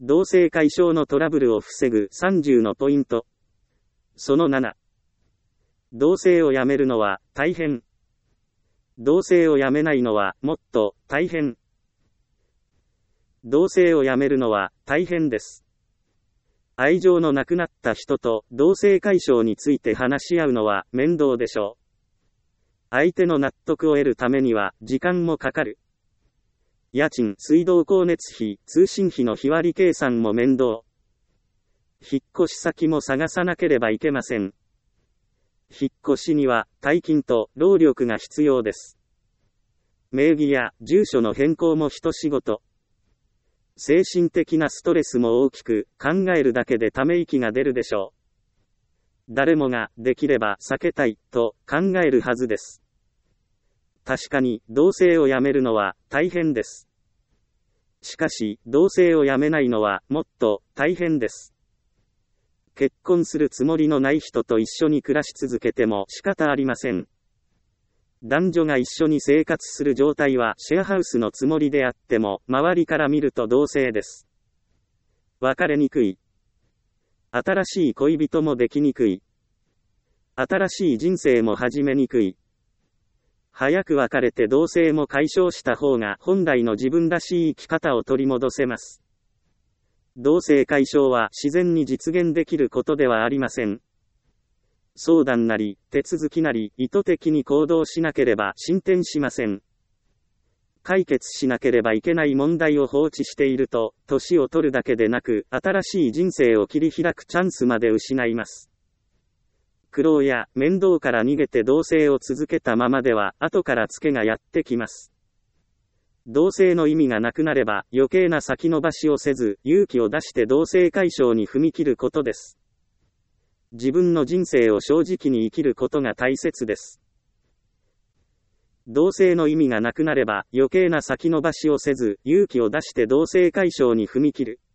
同性解消のトラブルを防ぐ30のポイント。その7。同性をやめるのは大変。同性をやめないのはもっと大変。同性をやめるのは大変です。愛情のなくなった人と同性解消について話し合うのは面倒でしょう。相手の納得を得るためには時間もかかる。家賃、水道光熱費、通信費の日割り計算も面倒。引っ越し先も探さなければいけません。引っ越しには大金と労力が必要です。名義や住所の変更も一仕事。精神的なストレスも大きく、考えるだけでため息が出るでしょう。誰もができれば避けたいと考えるはずです。確かに同性をやめるのは大変です。しかし同性をやめないのはもっと大変です。結婚するつもりのない人と一緒に暮らし続けても仕方ありません。男女が一緒に生活する状態はシェアハウスのつもりであっても、周りから見ると同性です。別れにくい。新しい恋人もできにくい。新しい人生も始めにくい。早く別れて同性も解消した方が本来の自分らしい生き方を取り戻せます。同性解消は自然に実現できることではありません。相談なり、手続きなり、意図的に行動しなければ進展しません。解決しなければいけない問題を放置していると、年を取るだけでなく、新しい人生を切り開くチャンスまで失います。苦労や面倒から逃げて同棲を続けたままでは、後からツケがやってきます。同棲の意味がなくなれば、余計な先延ばしをせず、勇気を出して同棲解消に踏み切ることです。自分の人生を正直に生きることが大切です。同棲の意味がなくなれば、余計な先延ばしをせず、勇気を出して同棲解消に踏み切る。